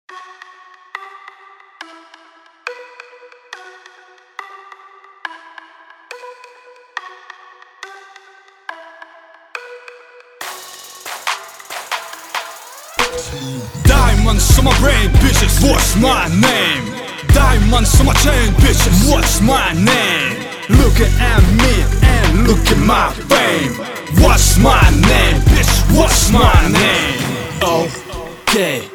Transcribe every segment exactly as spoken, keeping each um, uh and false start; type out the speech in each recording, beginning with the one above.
Diamonds on my brain, bitches, what's my name? Diamonds on my chain, bitches, what's my name? Look at me and look at my fame. What's my name, bitch, what's my name? Okay,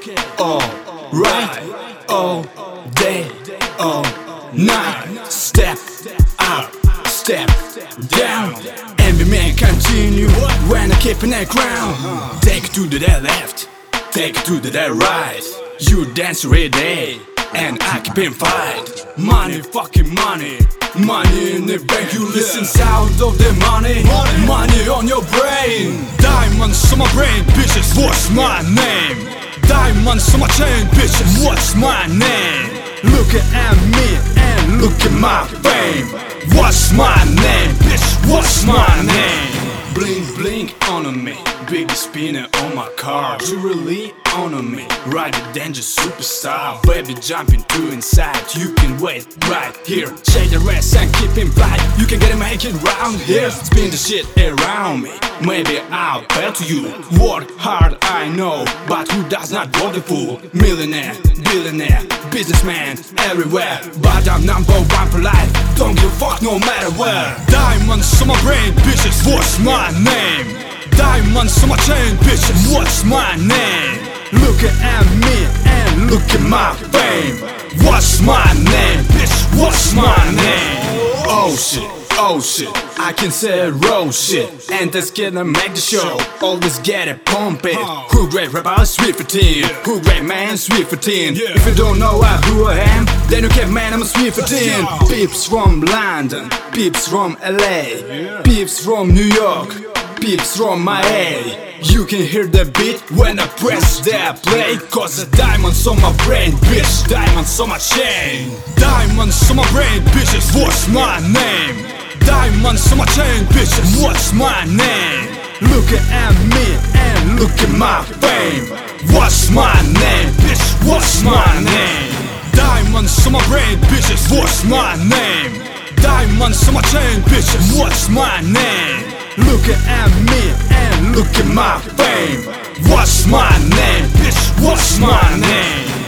alright, all day, all night. Step up, step down, and we may continue when I keep in that ground. Take it to the left, take it to the right. You dance every day, and I keep in fight. Money, fucking money, money in the bank. You listen sound of the money, money on your brain. Diamonds on my brain, bitches, what's my name? Diamonds on my chain, bitches, what's my name? Look at me and look at my fame. What's my name, bitch, what's my name? Blink, blink on me, big spinner on my car. You really honor me, ride a dangerous superstar. Baby, jump into inside, you can wait right here. Shake the rest and keep in flight. You can get it, make it round here. Spin the shit around me, maybe I'll bet to you. Work hard, I know, but who does not work the fool? Millionaire, billionaire, businessman, everywhere. But I'm number one for life, don't give a fuck no matter where. Diamonds on my brain, bitches, what's my name? Diamonds on my chain, bitches, what's my name? Look at me and look at my fame. What's my name, bitch, what's my name? Oh shit, oh shit, I can say raw shit, and that's gonna make the show always get it pumping. Who great rapper, sweet fifteen? Who great man, sweet fifteen? If you don't know uh, who I am, then you can't man, I'm a sweet fifteen. Peeps from London, peeps from L A, peeps from New York, peeps from Miami. You can hear the beat when I press that play, cause the diamonds on my brain, bitch, diamonds on my chain. Diamonds on my brain, bitches, what's my name? Diamonds on my chain, bitches, what's my name? Look at me and look at my fame. What's my name, bitch, what's my name? Diamonds on my brain, bitches, what's my name? Diamonds on my chain, bitches, what's my name? Look at me and look at my fame. What's my name, bitch, what's my name?